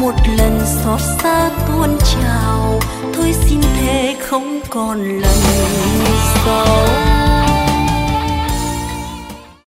một lần xót xa tuôn trào, thôi xin thề không còn lần sau.